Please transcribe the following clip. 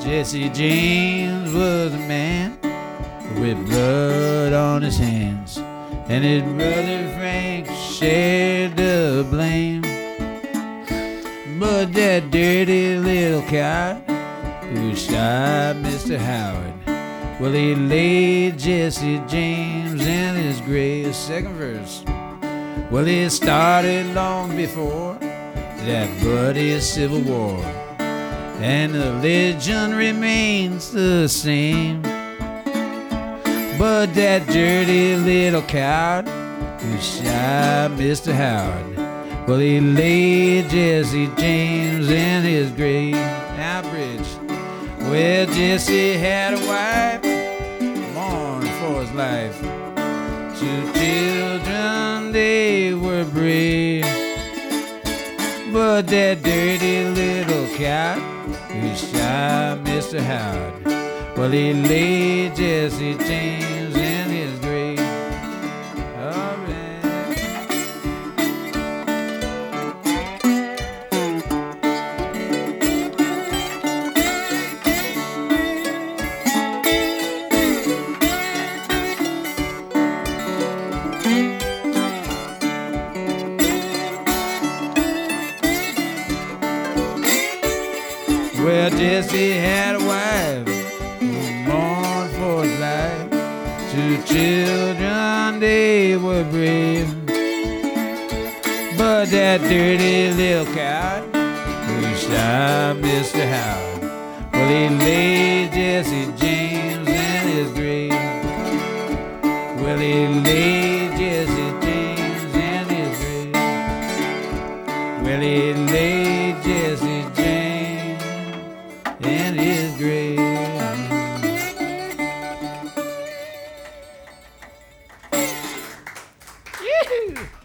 Jesse James was a man with blood on his hands, and his brother Frank shared the blame. But that dirty little coward who shot Mr. Howard, well, he laid Jesse James in his grave. Second verse. Well, it started long before that bloody Civil War, and the legend remains the same. But that dirty little coward who shot Mr. Howard, well, he laid Jesse James in his grave. Now, bridge. Well, Jesse had a wife, mourned for his life. 2 children, they were brave. But that dirty little coward who shot Mr. Howard, well, he laid Jesse James in his grave. All right. Well, Jesse had a wife who mourned for his life. 2 children, they were brave. But that dirty little coward who shot Mr. Howard, well, he laid Jesse James in his grave. Well, he laid Jesse James in his grave. Well, he laid Jesse James in his grave. Yee-hoo!